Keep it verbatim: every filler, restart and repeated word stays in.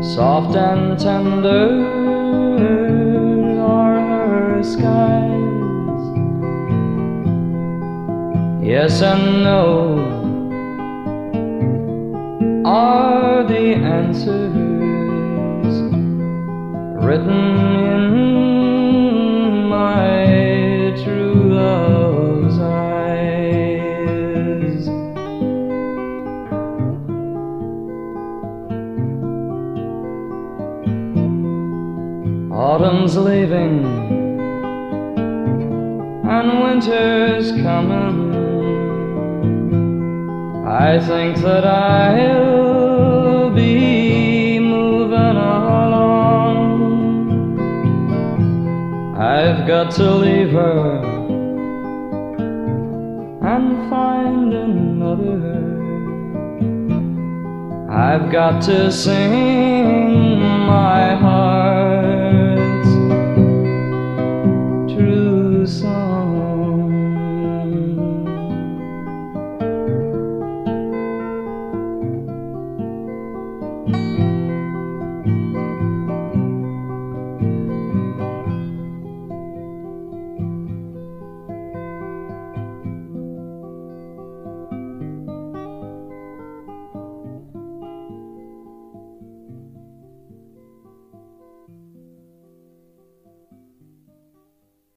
Soft and tender are her skies. Yes and no are the answers written in my true love's eyes. Autumn's leaving and winter's coming. I think that I'll be moving along. I've got to leave her and find another. I've got to sing